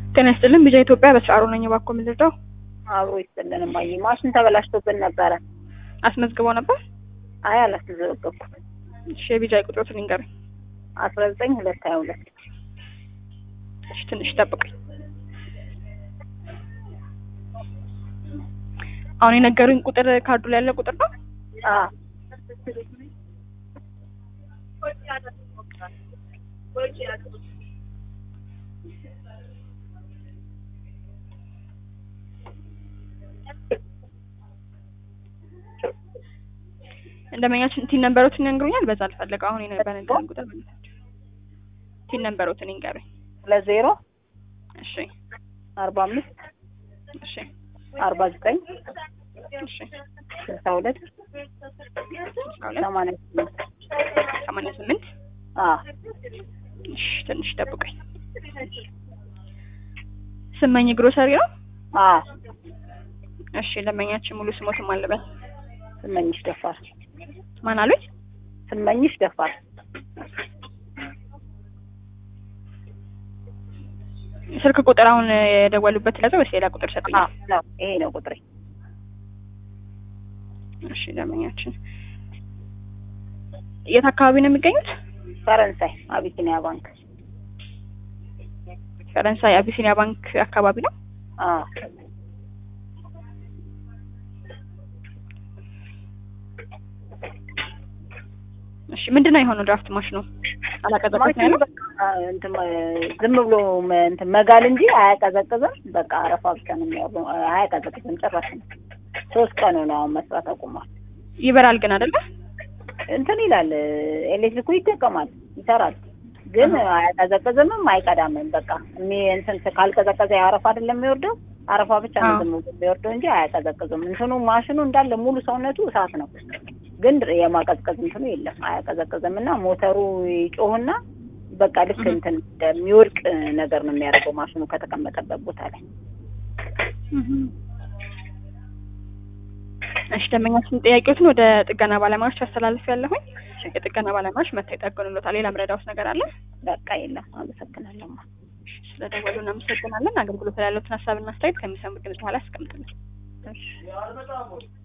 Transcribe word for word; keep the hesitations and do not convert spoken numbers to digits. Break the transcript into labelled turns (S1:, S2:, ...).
S1: ጤና ይስጥልኝ ቢጃ ኢትዮጵያ በስራሩ ነኝ ባኮ ምልደው
S2: አብሮ ይስጥልን ማይ ማሽን ተበላሽቶብን ነበር
S1: አስመዝግበው ነበር
S2: አይ አላስመዘገብኩም
S1: እሺ ቢጃ ቁጥሩን ንገረኝ
S2: አስራ ዘጠኝ ሁለት ሀያ ሁለት
S1: እሺ ትንሽ ጠብቀኝ አሁን የነገሩኝ ቁጥር ካርዱ ላይ ያለ ቁጥር ነው
S2: አ
S1: እንደመኛችን ቲን ነምበሮችን ይነግሩኛል በዛ አልፈልግ አሁን የነበረን ቁጥር ማለት ቲን ነምበሮችን ይንገሩኝ
S2: ለዜሮ
S1: እሺ
S2: አርባ አምስት
S1: እሺ
S2: አርባ ዘጠኝ
S1: እሺ
S2: ስልሳ ሁለት ሰማንያ ስምንት
S1: ሰማንያ ስምንት
S2: አ
S1: እሺ ትንሽ ጠብቀኝ ስመኝ ግሮሰሪ ነው
S2: አ
S1: እሺ ለመኛችን ሙሉ ስሞት ማለበት
S2: ስመኝሽ ደፋር
S1: ማን አሉኝ
S2: ስመኝሽ ደፋር
S1: ስልክ ቁጥር አሁን የደወሉበት ለዘው ወይስ ሌላ ቁጥር ሰጥኝ
S2: አ ነው ይሄ ነው ቁጥሬ
S1: እሺ ለመኛችን የት አካባቢ ነው የሚገኙት
S2: ፈረንሳይ አቢሲኒያ ባንክ
S1: ፈረንሳይ አቢሲኒያ ባንክ አካባቢ ነው
S2: አ
S1: እሺ ምንድነው የሆነው ድራፍት ማሽኑ አላቀዘቀዘም ያለው
S2: እንትን ዝም ብሎ እንትን መጋል እንጂ አያቀዘቅዝም በቃ አረፋ ብቻ ነው የሚያወጣው አያቀዘቅዝም ጭራሽ ሶስት ቀን ነው መስራት አቁሟል
S1: ይበራል ግን አይደለ
S2: እንትን ይላል ኤሌክትሪኩ ይጠቀማል ይሰራል ግን አያቀዘቅዝምም አይቀዳምም በቃ እሚ እንትን ካልቀዘቀዘ አረፋ አይደለም የሚወርደው አረፋ ብቻ ነው ዝም ብሎ የሚወርደው እንጂ አያቀዘቅዝም እንትኑ ማሽኑ እንዳለ ሙሉ ሰውነቱ እሳት ነው ግን የማቀዝቀዝ እንትኑ የለም አያቀዘቅዝምና ሞተሩ ይጮህና በቃ ልክ እንትን እንደሚወርቅ ነገር ነው የሚያደርገው ማሽኑ ከተቀመጠበት ቦታ ላይ እሺ ደመኛችን ጥያቄዎችን ወደ ጥገና ባለሙያዎች አስተላልፍ ያለሁኝ የጥገና ባለሙያዎች መጥተው ይጠገኑልዎታል ሌላ ምረዳውስ ነገር አለ በቃ የለም አመሰግናለሁ
S1: ስለደወሉና አመሰግናለን አገልግሎት ላይ ያለውን ሀሳብና አስተያየት ከሚሰሙ ድምጽ በኋላ አስቀምጡልን እሺ